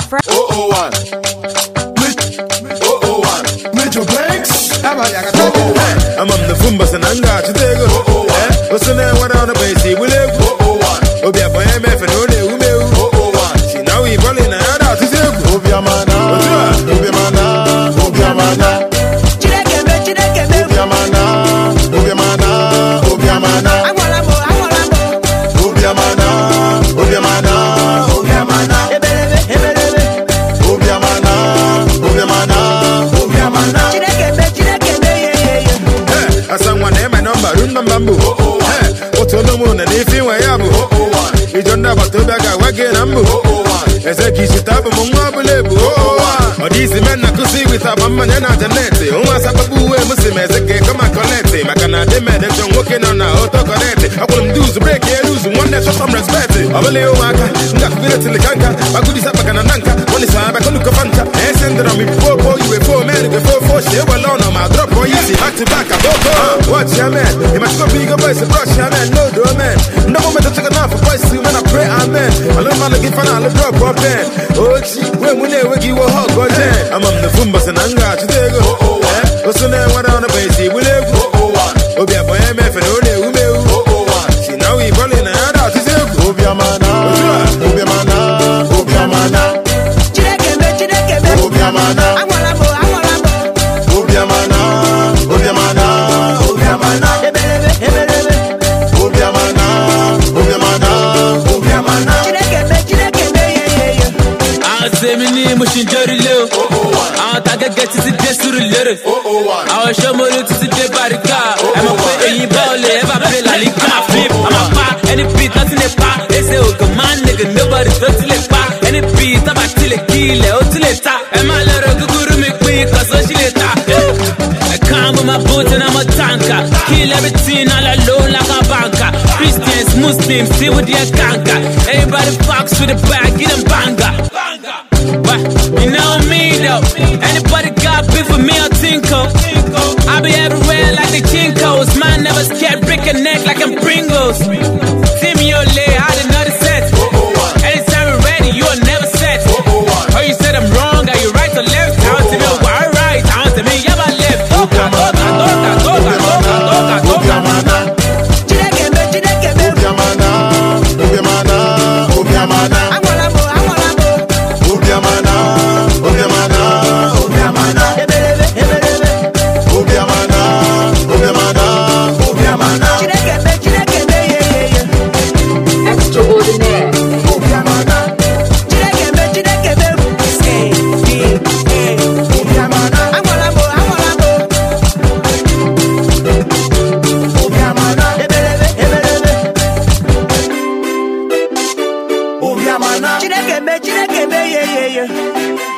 fresh. 001. Major Banks. I'm on the Fumbas and Anga to take it. What's the name? What on the base? We live 001. Obia for MF and Ode Umeu 001. See now we rolling out to take Obia Mana. Obia Mana. Obia Mana. Obia Mana. Obia Mana. Obia Mana. Obia Mana. Obia Mana. Obia Mana. Bamboo, what's on the moon and if you were able, you don't have a tobacco wagon. As a kiss, you tap among Mabulebu, or these men I could see with a woman and a net. Who was a boo, Muslim as a gay come and collect him. I cannot demand that you're working on a autocorrect. I will do the break here, lose one that's some respect. I will lay Waka, not to the Kanka, I could have a Nanka, one is I can look a fanta, and send them before you were 4 men before 4 share alone on my drop or easy back to back. Watch your man, you must go big boys and brush your man, no door man. No moment to take enough for boys when I pray, amen. I learn how to give an all drop or pen. Oh, when we never give a hug or ten. I'm on the Fumbas and Anga to take go. What's the name? What on the base? We live 001. Obia for MF and Ode Umeu 001. See now we rolling out to take Obia Mana. Obia Mana. Obia Mana. Obia Mana. Obia Mana. Obia Mana. Obia Mana. Obia Mana. Obia Mana. Obia Mana. Semini mushin jorilo. I take get to the desuru. I show more to the barika. I'm a play ball, ever play la liga. Flip, I'm a pa, any beat that's in a pa. They say, oh, come on, nigga, nobody's not to let pa. Any beat, I'm a till a kill, or to let ta. And my little guru make quick, cause she let ta. I come with my boots and I'm a tanker. Kill everything all alone like a banker. Christians, Muslims, see with their kanka. Everybody fucks with the bag, get them banger. But you know me though. Anybody got beef with me or Tinko? I be everywhere like the Kinkos. Man never scared, break a neck like I'm Pringles. See me all lay, I did not set. Anytime you're ready, you are never set. Oh, you said I'm wrong, are you right or left? I want to know why right, I want to me, yeah, I left. Toka. Chineke me, yeah.